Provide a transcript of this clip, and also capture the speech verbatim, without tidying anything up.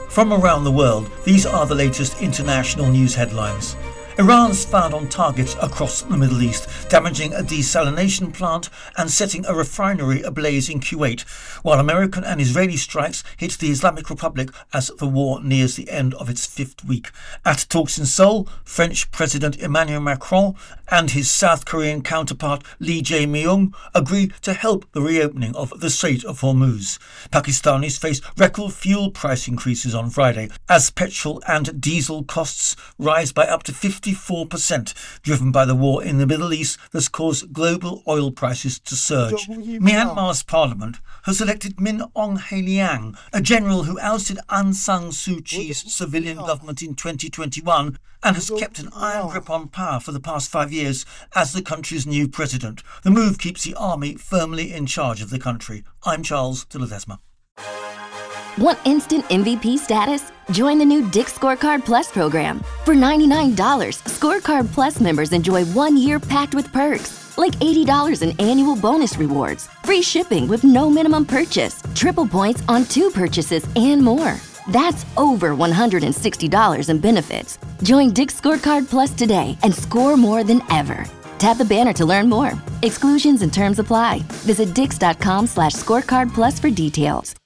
From around the world, these are the latest international news headlines. Iran's fired on targets across the Middle East, damaging a desalination plant and setting a refinery ablaze in Kuwait, while American and Israeli strikes hit the Islamic Republic as the war nears the end of its fifth week. At talks in Seoul, French President Emmanuel Macron and his South Korean counterpart Lee Jae-myung agree to help the reopening of the Strait of Hormuz. Pakistanis face record fuel price increases on Friday as petrol and diesel costs rise by up to fifty-four percent, driven by the war in the Middle East that's caused global oil prices to surge. Myanmar's parliament has elected Min Aung Hlaing, a general who ousted Aung San Suu Kyi's civilian government in twenty twenty-one and has kept an iron grip on power for the past five years as the country's new president. The move keeps the army firmly in charge of the country. I'm Charles de Ledesma. Want instant M V P status? Join the new Dick's Scorecard Plus program. For ninety-nine dollars, Scorecard Plus members enjoy one year packed with perks, like eighty dollars in annual bonus rewards, free shipping with no minimum purchase, triple points on two purchases, and more. That's over one hundred sixty dollars in benefits. Join Dick's Scorecard Plus today and score more than ever. Tap the banner to learn more. Exclusions and terms apply. Visit dix.com slash scorecard plus for details.